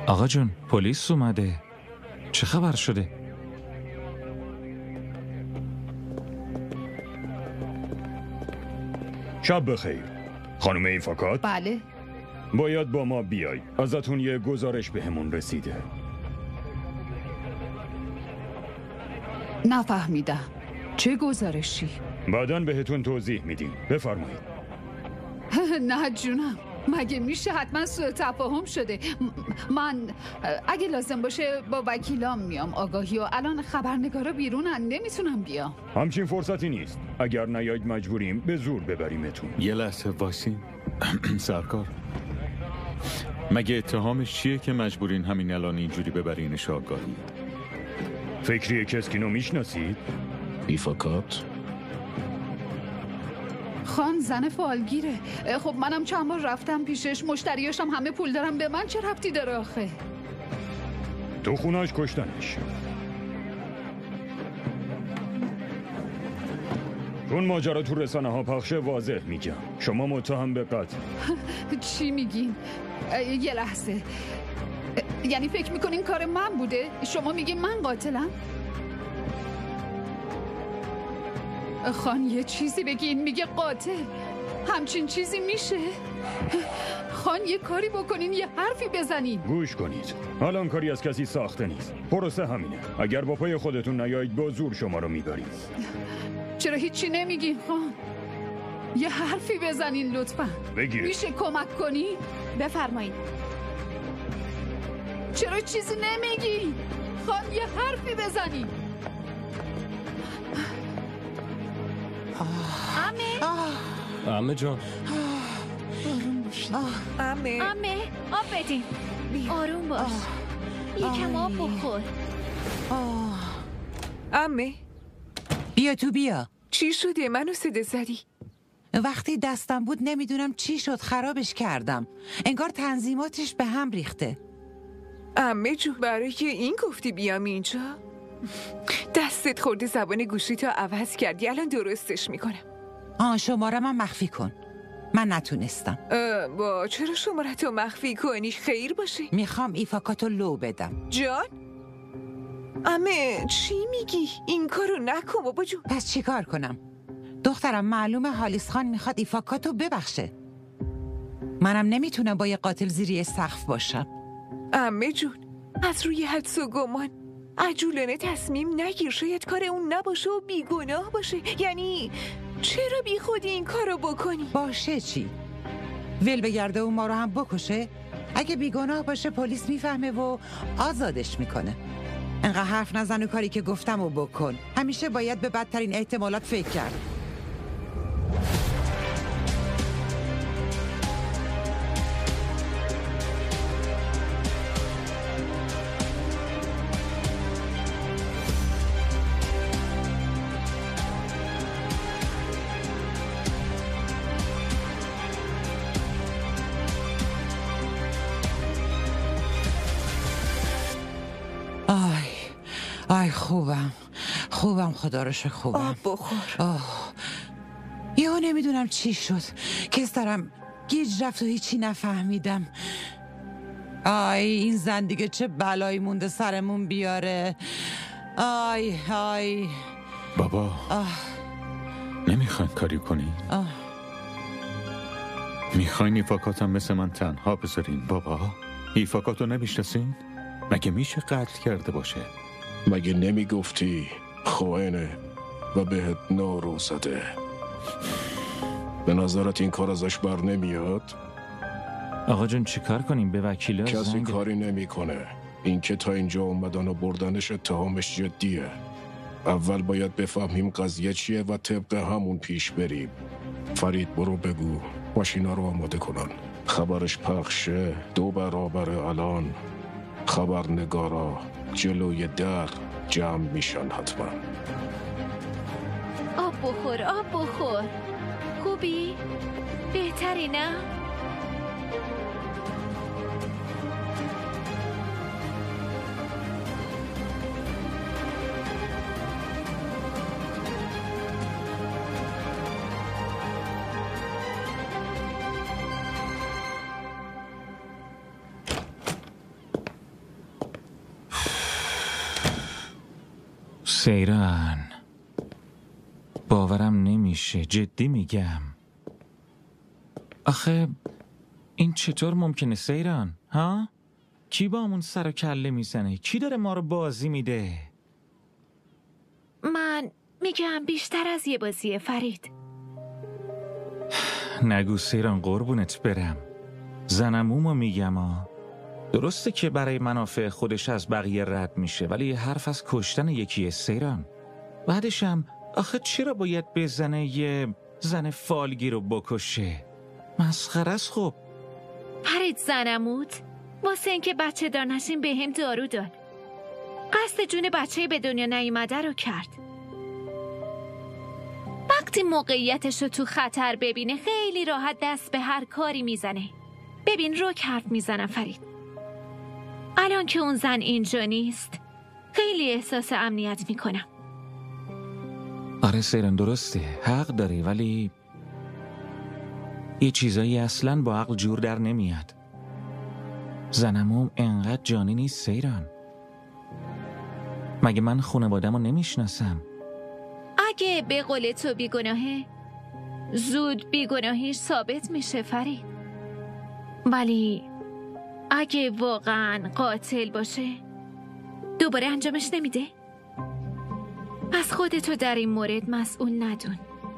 آقا جون، پلیس اومده. چه خبر شده؟ شب بخیر. خانم ایفاکات؟ بله. باید با ما بیای. ازتون یه گزارش بهمون رسیده. نفهمیدم. چه گزارشی؟ بعداً بهتون توضیح میدیم. بفرمایید. نه جونم، مگه میشه؟ حتما سوء تفاهم شده. من اگه لازم باشه با وکیلام میام آگاهی، و الان خبرنگارا بیرونن، نمیتونم بیام. همچین فرصتی نیست. اگر نیاید مجبوریم به زور ببریمتون. یه لحظه وایسین. سرکار، مگه اتهامش چیه که مجبورین همین الان اینجوری ببرینش آگاهی؟ فکری کسکینو میشناسید؟ ایفاکات؟ خان زن فالگیره. خب منم چند بار رفتم پیشش، مشتریاشم همه پول دارم، به من چه ربطی داره آخه؟ تو خونه‌اش کشتنش. چون ماجرا تو رسانه ها پخشه، واضح میگم شما متهم به قتل. چی میگین؟ یه لحظه، یعنی فکر میکنین کار من بوده؟ شما میگین من قاتلم؟ خان یه چیزی بگین، میگه قاتل. همچین چیزی میشه؟ خان یه کاری بکنین، یه حرفی بزنین. گوش کنید، الان کاری از کسی ساخته نیست. پروسه همینه. اگر با پای خودتون نیایید با زور شما رو میبریم. چرا هیچی نمیگین خان؟ یه حرفی بزنین لطفا. بگیره. میشه کمک کنی؟ بفرمایید. چرا چیزی نمیگی؟ خان یه حرفی بزنین. عمه جان. عمه آب بدین. آروم باش. یکم آب بخور. عمه بیا تو بیا. چی شده؟ منو صدا زدی؟ وقتی دستم بود نمیدونم چی شد، خرابش کردم. انگار تنظیماتش به هم ریخته. عمه جو، برای این گفتی بیام اینجا؟ دستت خورده زبان گوشی تا عوض کردی، الان درستش میکنم. شماره من مخفی کن. من نتونستم. چرا شماره تو مخفی کنی؟ خیر باشه. میخوام ایفاکاتو لو بدم. جان؟ عمه چی میگی؟ این کارو نکن بابا جون. پس چی کار کنم؟ دخترم معلومه حالیس خان میخواد ایفاکاتو ببخشه. منم نمیتونم با یه قاتل زیری سقف باشم. عمه جون، از روی حدس و گمان عجولانه تصمیم نگیر. شاید کار اون نباشه و بیگناه باشه. یعنی چرا بی خودی این کارو بکنی؟ باشه چی؟ ول بگرده و ما رو هم بکشه؟ اگه بیگناه باشه پلیس میفهمه و آزادش میکنه. انقدر حرف نزن و کاری که گفتم و بکن. همیشه باید به بدترین احتمالات فکر کرد. آی خوبم خدا رو شکر خوبم. آب بخور. یهو نمیدونم چی شد، کس دارم گیج رفت و هیچی نفهمیدم. این زن دیگه چه بلایی مونده سرمون بیاره. بابا نمیخواین کاری کنی؟ میخواین ایفاکاتم مثل من تنها بذارین؟ بابا ایفاکاتو نمیشناسین؟ مگه میشه قتل کرده باشه؟ مگه نمیگفتی خائنه و بهت نارو زده؟ به نظرت این کار ازش بر نمیاد؟ آقا جون چیکار کنیم؟ به وکیلا کسی کاری نمیکنه. این که تا اینجا اومدن و بردنش اتهامش جدیه. اول باید بفهمیم قضیه چیه و طبق همون پیش بریم. فرید برو بگو ماشینا رو آماده کنن. خبرش پخشه 2 برابر الان. خبرنگارا جلوی در جمع میشن حتما. آب بخور. خوبی؟ بهتری نه؟ سیران، باورم نمیشه، جدی میگم. آخه این چطور ممکنه سیران؟ ها؟ کی با همون سر و کله میزنه؟ کی داره ما رو بازی میده؟ من میگم بیشتر از یه بازیه فرید. نگو سیران، قربونت برم. زنمومو میگم ها. درسته که برای منافع خودش از بقیه رد میشه، ولی حرف از کشتن یکیه سیران. بعدشم آخه چرا باید بزنه یه زن فالگی رو بکشه؟ مسخره است. خب فرید زنموت واسه اینکه بچه دار نشیم به هم دارو داد. قصد جون بچه به دنیا نیومده رو کرد. وقتی موقعیتش رو تو خطر ببینه خیلی راحت دست به هر کاری میزنه. ببین رو حرف میزنم فرید. الان که اون زن اینجا نیست خیلی احساس امنیت میکنم. آره سیران، درسته، حق داری، ولی یه چیزایی اصلاً با عقل جور در نمیاد. زنموم انقدر جانی نیست سیران. مگه من خانواده‌مو نمیشناسم؟ اگه به قول تو بیگناهه زود بیگناهیش ثابت میشه فرید. ولی اگه واقعا قاتل باشه دوباره انجامش نمیده. پس خودتو در این مورد مسئول ندون.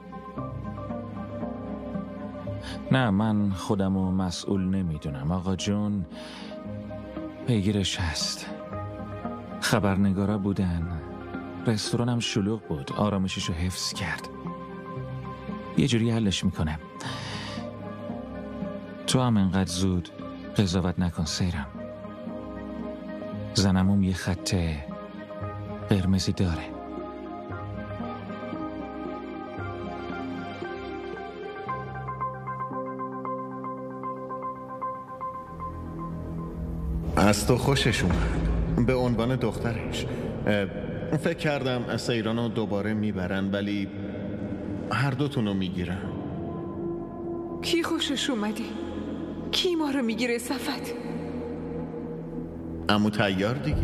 نه، من خودمو مسئول نمیدونم آقا جون. پیگیرش هست. خبرنگارا بودن، رستورانم شلوغ بود، آرامششو حفظ کرد. یه جوری حلش میکنم. تو هم انقدر زود قضاوت نکن سیرم. زنموم یه خط قرمزی داره. از تو خوشش اومد به عنوان دخترش. فکر کردم سیرانو دوباره میبرن، ولی هر دوتونو میگیرن. کی خوشش اومده؟ کی ما رو میگیره صفت؟ عمو تیار دیگه.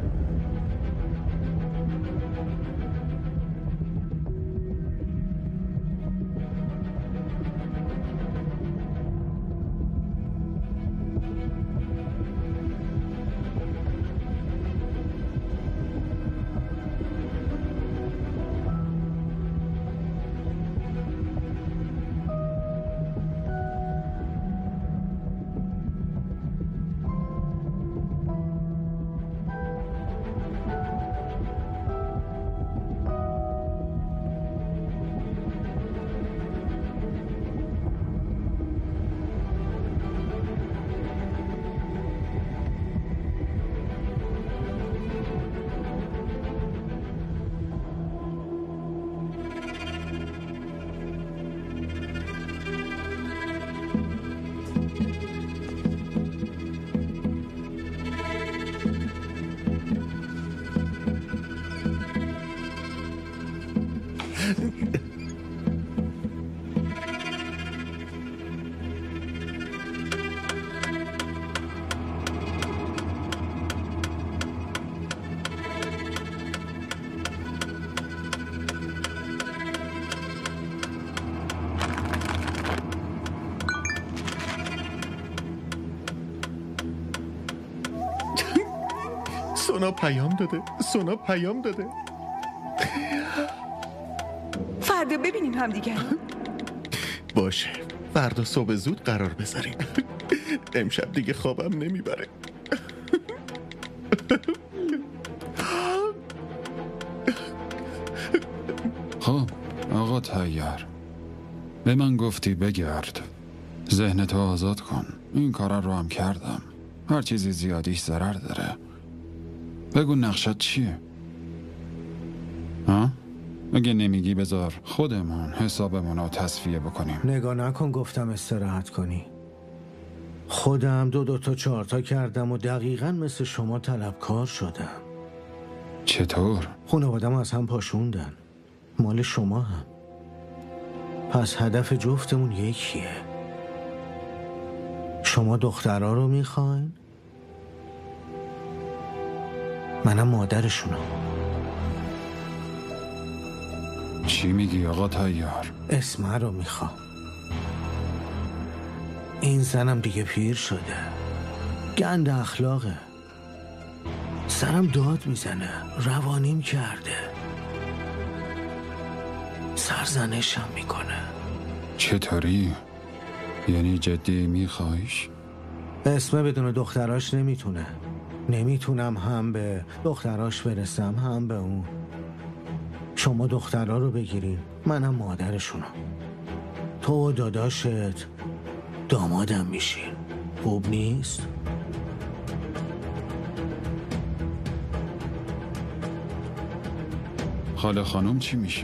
سونا پیام داده. فردا ببینیم هم دیگر. باشه، فردا صبح زود قرار بذاریم. امشب دیگه خوابم نمیبره. خب آقا تیار، به من گفتی بگرد، ذهنتو آزاد کن. این کار رو هم کردم. هر چیزی زیادیش ضرر داره. بگو نقشت چیه؟ ها؟ اگه نمیگی بذار خودمون حسابمون رو تصفیه بکنیم. نگاه نکن گفتم استراحت کنی. خودم 2 تا 4 تا کردم و دقیقاً مثل شما طلبکار شدم. چطور؟ خانوادم از هم پاشوندن، مال شما هم. پس هدف جفتمون یکیه. شما دخترها رو میخواین، منم مادرشونم. چی میگی آقا طیار؟ اسمه رو میخوام. این زنم دیگه پیر شده، گند اخلاقه، سرم داد میزنه، روانیم کرده، سرزنشم میکنه. چطوری؟ یعنی جدی میخوایش؟ اسمه بدون دختراش نمیتونه. نمیتونم هم به دختراش برسم هم به اون. شما دخترها رو بگیرین، منم مادرشونم. تو و داداشت دامادم میشین. خوب نیست؟ خاله خانم چی میشه؟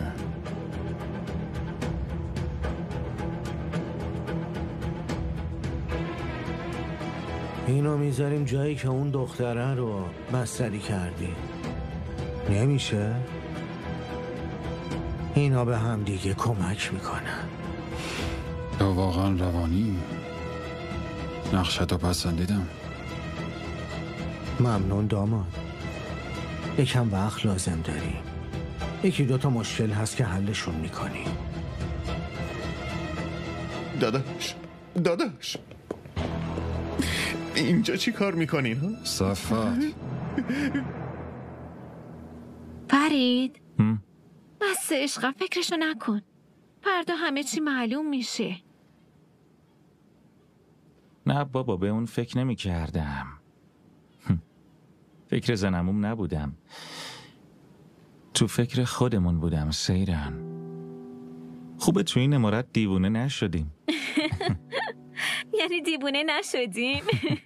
اینو میذاریم جایی که اون دختره رو بستری کردی. نمیشه؟ اینا به هم دیگه کمک میکنن. تو واقعا روانی؟ نقشتو پسندیدم. ممنون داماد. یکم وقت لازم داریم. یکی دوتا مشکل هست که حلشون میکنیم. داداش اینجا چی کار میکنین ها؟ صفت فرید بس عشقم، فکرشو نکن. فردا همه چی معلوم میشه. نه بابا، به اون فکر نمی کردم. فکر زنموم نبودم، تو فکر خودمون بودم. سیران خوبه تو این امارت دیوونه نشدیم. یعنی دیوونه نشدیم؟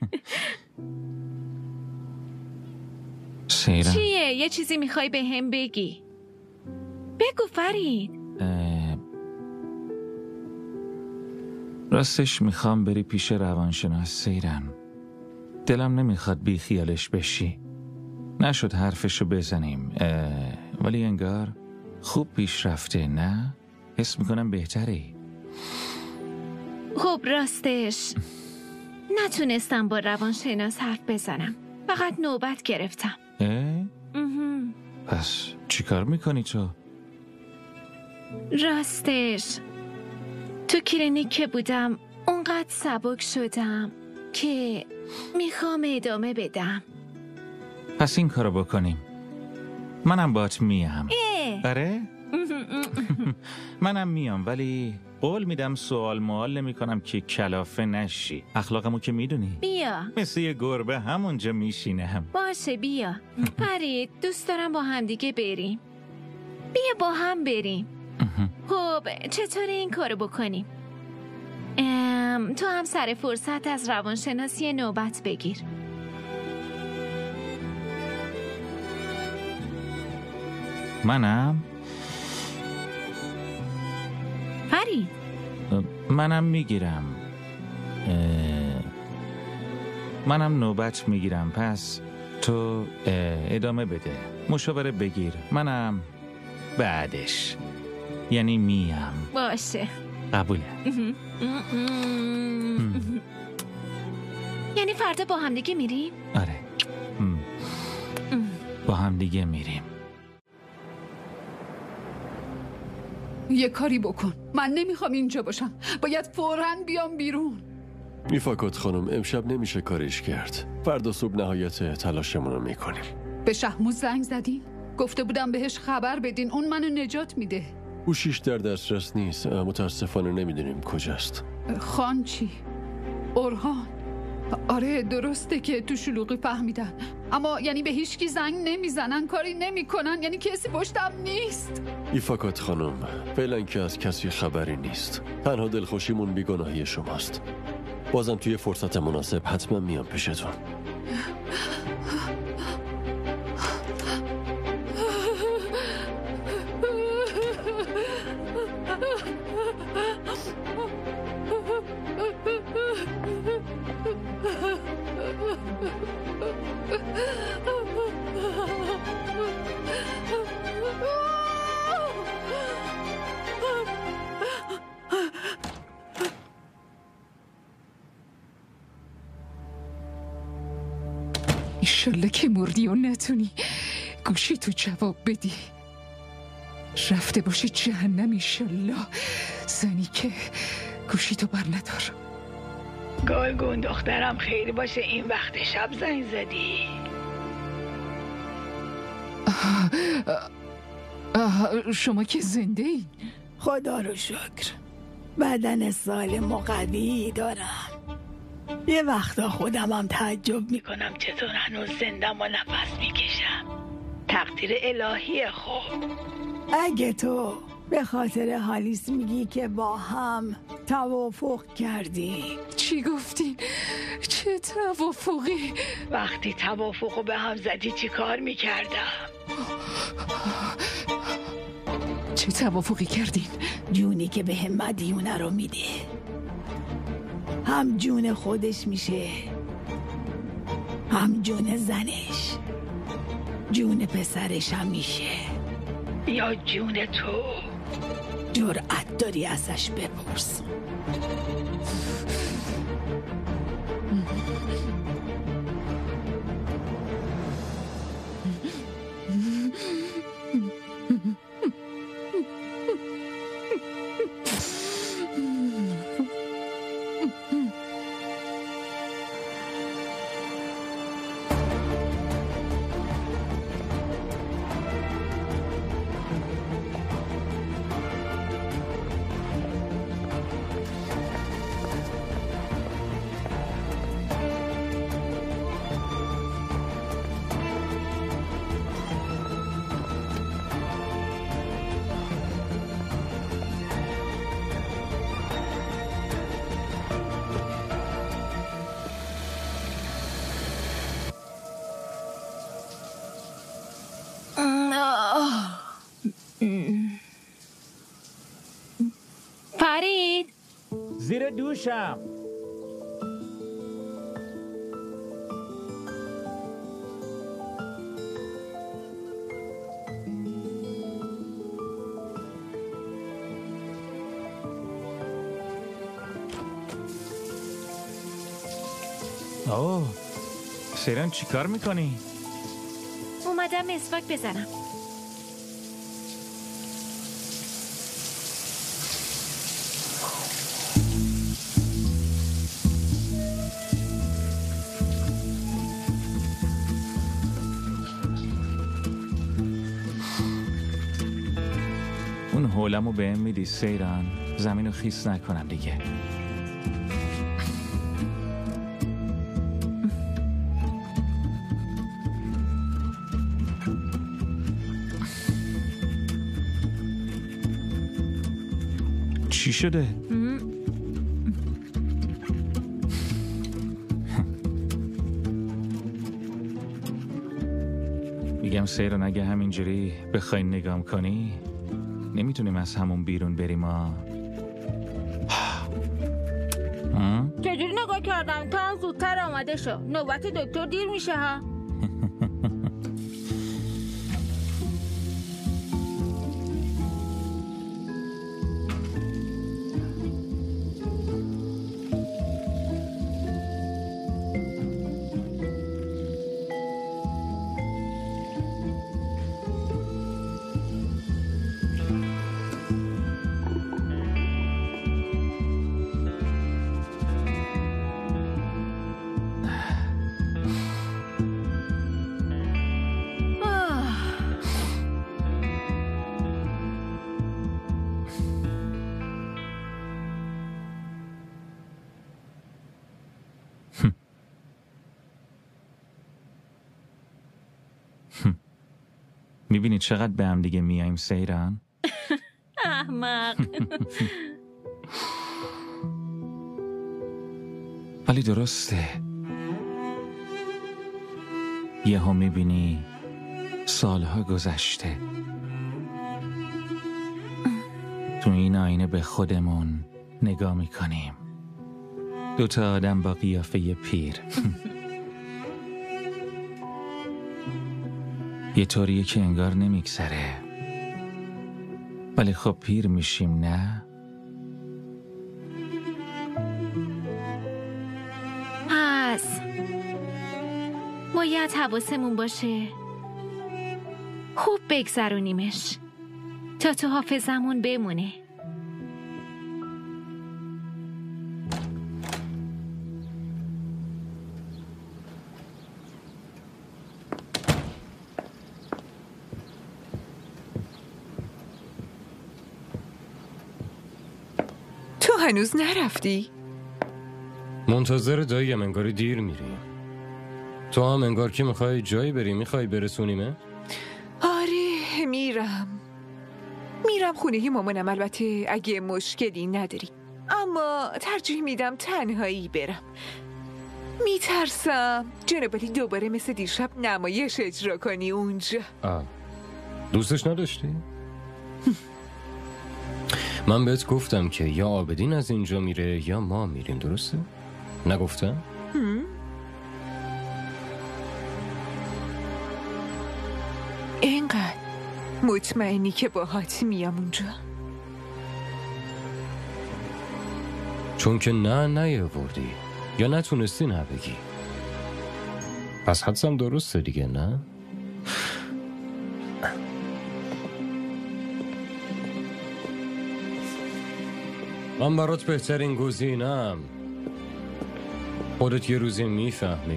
سیران چیه؟ یه چیزی میخوای به هم بگی؟ بگو فرید. راستش میخوام بری پیش روانشناس سیران. دلم نمیخواد بی خیالش بشی. نشد حرفشو بزنیم، ولی انگار خوب پیش رفته. نه؟ حس میکنم بهتری. خب راستش نتونستم با روانشناس حرف بزنم، فقط نوبت گرفتم. پس چی کار میکنی تو؟ راستش تو کلینیک که بودم اونقدر سبک شدم که میخوام ادامه بدم. پس این کارو بکنیم. منم باهات میام. آره؟ منم میام، ولی قول میدم سوال موال نمی کنم که کلافه نشی. اخلاقمو که میدونی. بیا مثل یه گربه همونجا میشینم. باشه بیا. فرید دوست دارم با هم دیگه بریم. بیا با هم بریم. خب چطوری این کارو بکنیم؟ تو هم سر فرصت از روانشناسی نوبت بگیر. منم فرید منم میگیرم. منم نوبت میگیرم. پس تو ادامه بده، مشاوره بگیر، منم بعدش. یعنی میام. باشه قبوله. یعنی فردا با هم دیگه میریم؟ آره با هم دیگه میریم. یه کاری بکن. من نمیخوام اینجا باشم. باید فوراً بیام بیرون. میفاکت خانم، امشب نمیشه کارش کرد. فردا صبح نهایت تلاشمون رو میکنیم. به شهموز زنگ زدین؟ گفته بودم بهش خبر بدین، اون منو نجات میده. گوشیش در دسترس نیست، متاسفانه نمیدونیم کجاست. خان چی؟ اورهان؟ آره درسته که تو شلوغی فهمیدن، اما یعنی به هیچ کی زنگ نمیزنن، کاری نمیکنن، یعنی کسی پشتم نیست. ایفاکات خانم، فعلا که از کسی خبری نیست. تنها دلخوشیمون بیگناهی شماست. بازم توی فرصت مناسب حتما میام پیشتون. ایشالله که مردی و نتونی گوشی تو جواب بدی. رفته باشی جهنم ایشالله. زنی که گوشیتو بر ندار. گلگون دخترم خیلی باشه این وقت شب زنگ زدی. شما که زنده ای؟ خدا رو شکر بدن سالم و قوی دارم. یه وقتا خودمم تعجب میکنم چطور هنوز زندم و نفس میکشم. تقدیر الهیه. خب اگه تو به خاطر هالیس میگی که با هم توافق کردی. چی گفتین؟ چه توافقی؟ وقتی توافقو به هم زدی چی کار میکردم؟ چه توافقی کردین؟ جونی که به هم مدیونه رو میده هم جون خودش میشه هم جون زنش. جون پسرش هم میشه یا جون تو. جرأت داری ازش بپرس. فرید زیر دوشم. اوه سیران چی کار میکنی؟ اومدم مسواک بزنم. اون حولمو بهم میدی سیران؟ زمینو خیس نکنم دیگه. چی شده؟ میگم سیران اگه همینجوری بخوای نگام کنی نمیتونیم از همون بیرون بریم. چجوری نگاه کردم؟ تا هم زودتر آمده شو. نوبت دکتر دیر میشه ها. میبینی چقدر به هم دیگه میایم سیران؟ احمق. ولی درسته. یهو میبینی سالها گذشته تو این آینه به خودمون نگاه میکنیم. دوتا آدم با قیافه پیر. یه طوریه که انگار نمیگذره، ولی خب پیر میشیم نه؟ پس باید حواسمون باشه خوب بگذرونیمش. تا تو حافظمون بمونه. تو هنوز نرفتی؟ منتظر داییم، انگار دیر میریم. تو هم انگار که میخوای جایی بری، میخوای برسونیمه؟ آره میرم خونه مامانم، البته اگه مشکلی نداری، اما ترجیح میدم تنهایی برم. میترسم جنابالی دوباره مثل دیشب نمایش اجرا کنی اونجا. دوستش نداشتی؟ من بهت گفتم که یا عابدین از اینجا میره یا ما میریم، درسته؟ نگفتم؟ اینقدر مطمئنی که باهات میام اونجا؟ چون که نیاوردی یا نتونستی نبگی. پس حدسم درسته دیگه، نه؟ من برات بهترین گزینم. خودت یه روزی میفهمی.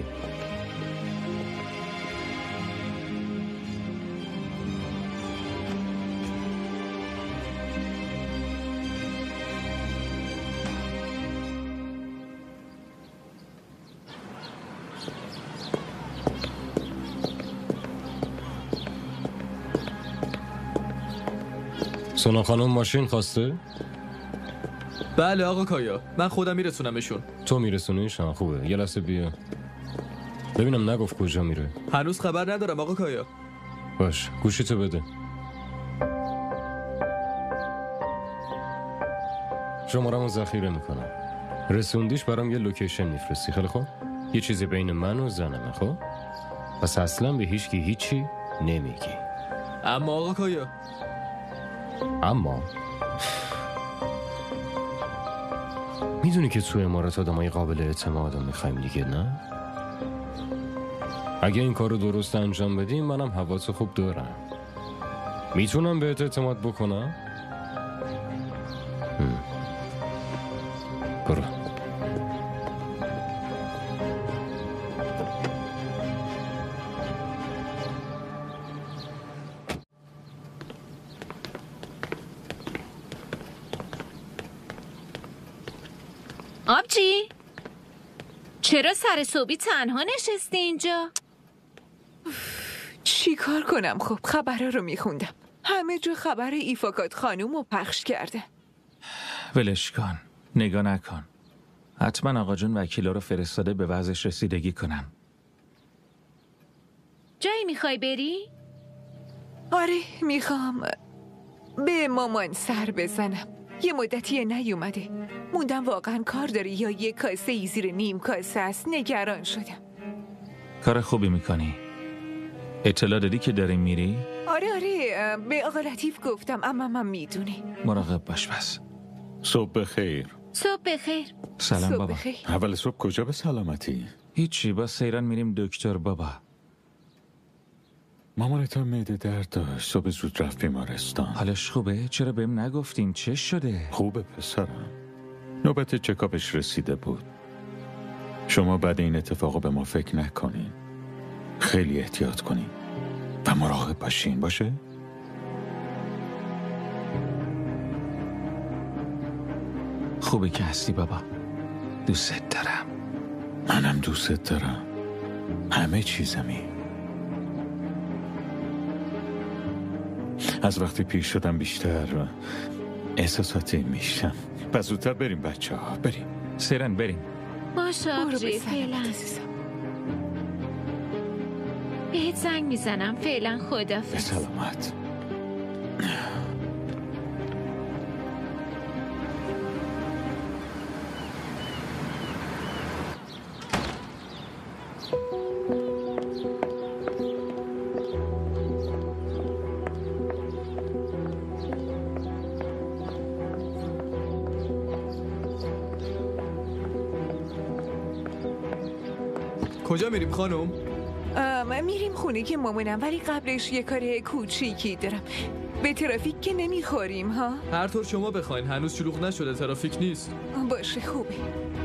سونا خانم ماشین خواسته؟ بله آقا کایا، من خودم میرسونمشون. تو میرسونیش؟ خوبه، یه لحظه بیا ببینم نگفت کجا میره. هنوز خبر ندارم آقا کایا. باش، گوشیتو بده. شمارمو ذخیره میکنم. رسوندیش برام یه لوکیشن میفرستی. خیلی خوب، یه چیزی بین من و زنمه. خب پس اصلا به هیچکی هیچی نمیگی. اما آقا کایا، اما میدونی که تو امارات آدمای قابل اعتماد میخوایم دیگه، نه؟ اگه این کارو درست انجام بدیم منم حواسو خوب دارم. میتونم بهت اعتماد بکنم؟ برو. آبجی، چرا سر صبحی تنها نشستی اینجا؟ چی کار کنم؟ خب خبرها رو میخوندم، همه جا خبر ایفاکات خانوم رو پخش کرده. ولش کن، نگاه نکن. حتما آقا جون وکیلا رو فرستاده به وضعش رسیدگی کنم. جایی میخوای بری؟ آره میخوام به مامان سر بزنم. یه مدتی نیومده، موندم واقعا کار داره یا یه کاسه ای زیر نیم کاسه است. نگران شدم. کار خوبی میکنی. اطلاع دادی که داری میری؟ آره به آقا لطیف گفتم، اما من میدونی. مراقب باش پس. صبح بخیر. صبح بخیر. سلام صبح بابا. بخیر. اول صبح کجا به سلامتی؟ هیچی، با سیران میریم دکتر بابا. مامانت هم معده درد داشت، صبح زود رفت بیمارستان. حالش خوبه؟ چرا بهم نگفتین؟ چه شده؟ خوبه پسرم، نوبت چکاپش رسیده بود. شما بعد این اتفاقو به ما فکر نکنین، خیلی احتیاط کنین و مراقب باشین. باشه؟ خوبه که هستی بابا، دوست دارم. منم دوست دارم، همه چیزمی. از وقتی پیر شدم بیشتر احساساتی میشم. پس زودتر بریم بچه ها، بریم. سیران بریم. باشه آبجی، فعلا بهت زنگ میزنم. فعلا خدافظ. به سلامت. کجا میریم خانم؟ میریم خونه که مامانم، ولی قبلش یه کار کوچیکی دارم. به ترافیک که نمیخوریم ها؟ هر طور شما بخواین، هنوز شلوغ نشده، ترافیک نیست. باشه خوبه.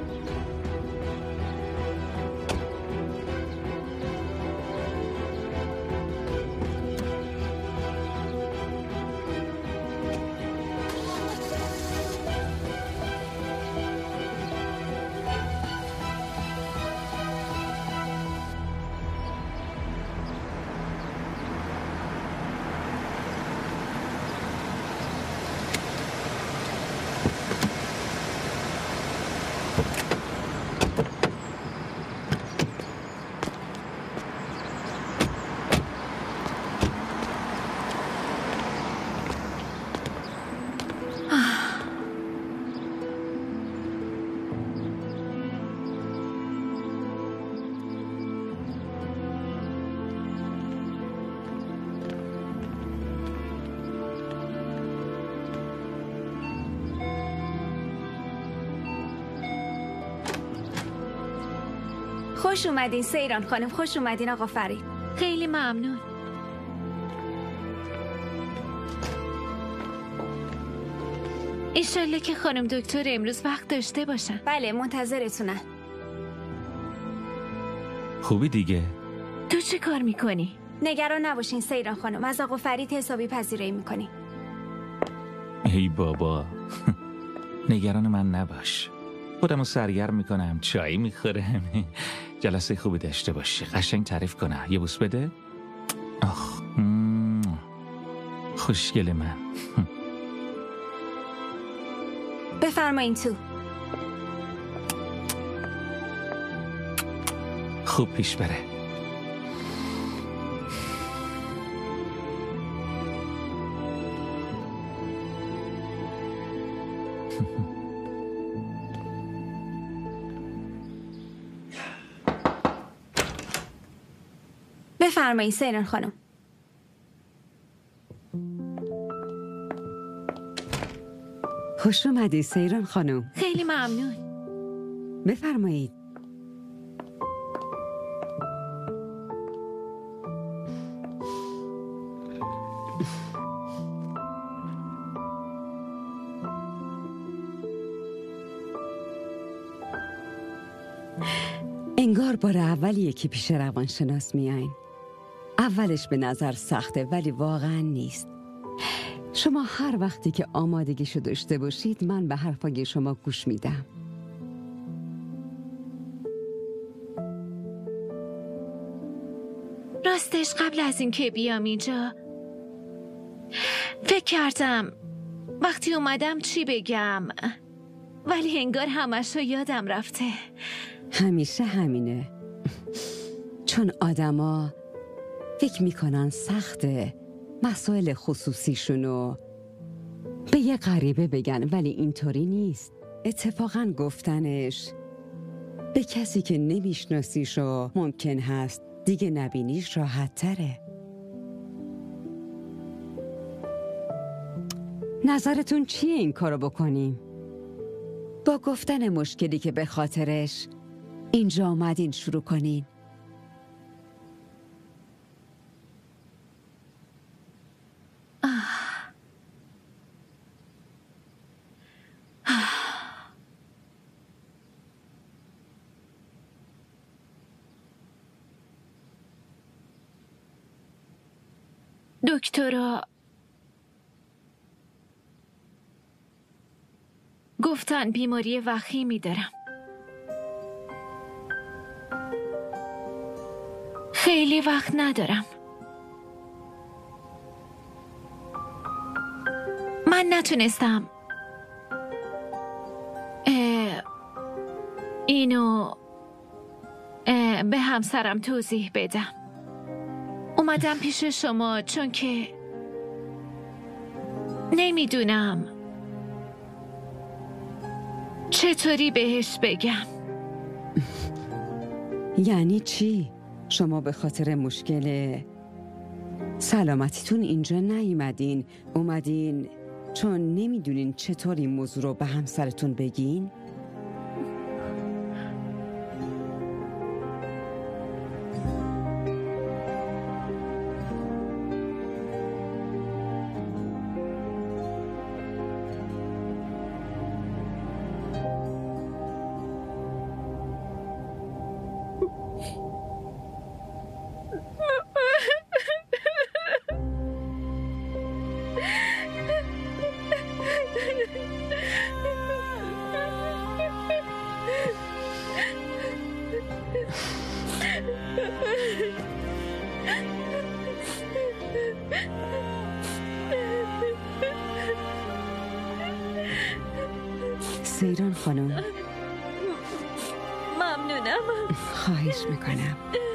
خوش اومدین سیران خانم. خوش اومدین آقا فرید. خیلی ممنون. انشالله که خانم دکتر امروز وقت داشته باشن. بله منتظرتونن. خوبی دیگه؟ تو چه کار میکنی؟ نگران نباشین سیران خانم، از آقا فرید حسابی پذیرایی میکنی. ای بابا نگران من نباش، خودمو سرگرم میکنم، چای میخورم. جلسه خوبی داشته باشی. قشنگ تعریف کنه. یه بوس بده. آخ خوشگل من. بفرمایین تو. خوب پیش بره. بفرمایید سیران خانم. خوش اومدی سیران خانم. خیلی ممنون. بفرمایید. انگار بار اولیه که پیش روانشناس میاین. اولش به نظر سخته ولی واقعا نیست. شما هر وقتی که آمادگیشو داشته باشید من به حرفای شما گوش میدم. راستش قبل از این که بیام اینجا فکر کردم وقتی اومدم چی بگم، ولی انگار همشو یادم رفته. همیشه همینه. چون آدما فکر میکنن سخته مسائل خصوصیشونو به یه غریبه بگن، ولی اینطوری نیست. اتفاقا گفتنش به کسی که نمیشناسیشو ممکن هست دیگه نبینیش راحت تره. نظرتون چیه این کارو بکنیم؟ با گفتن مشکلی که به خاطرش اینجا آمدین شروع کنین. دکترا گفتن بیماری وخیمی دارم. خیلی وقت ندارم. من نتونستم اینو به همسرم توضیح بدم. اومدم پیش شما چون که نمیدونم چطوری بهش بگم. یعنی چی؟ شما به خاطر مشکل سلامتیتون اینجا نیومدین، اومدین چون نمیدونین چطور این موضوع رو به همسرتون بگین؟ سیران خانم. ممنونم. خواهش میکنم.